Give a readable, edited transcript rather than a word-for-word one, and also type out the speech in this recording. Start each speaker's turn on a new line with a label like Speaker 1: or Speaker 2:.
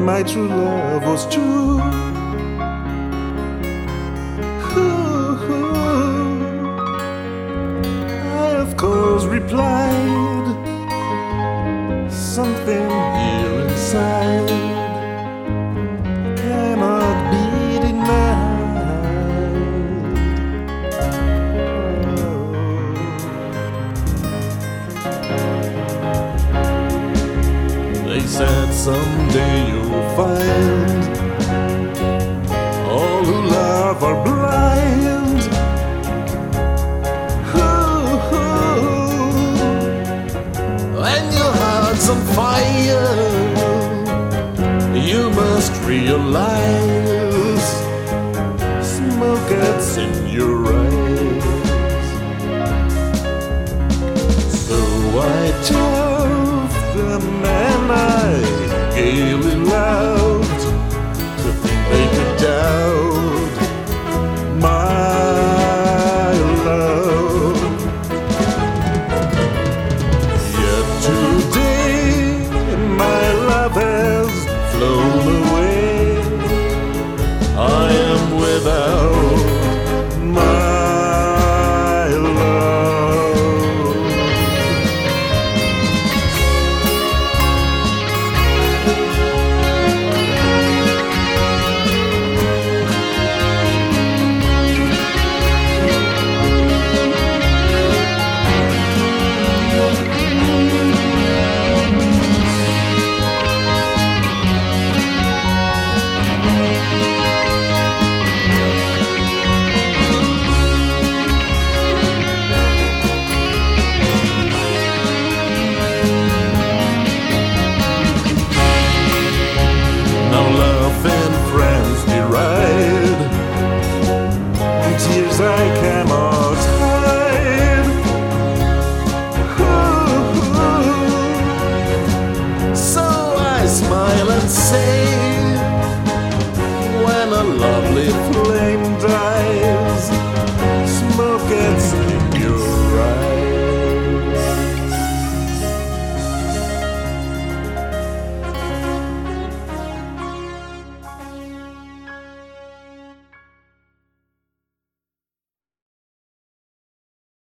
Speaker 1: my true love was true. I of course replied, something here inside cannot be denied. They said someday you'll find all who love are blind. When your heart's on fire, you must realize smoke gets in your eyes. So I told them and I gaily laughed to think they could doubt my love. Yet today my love has flown away. I am without my love. Now love and friends deride, and tears I cannot hide. So I smile and say,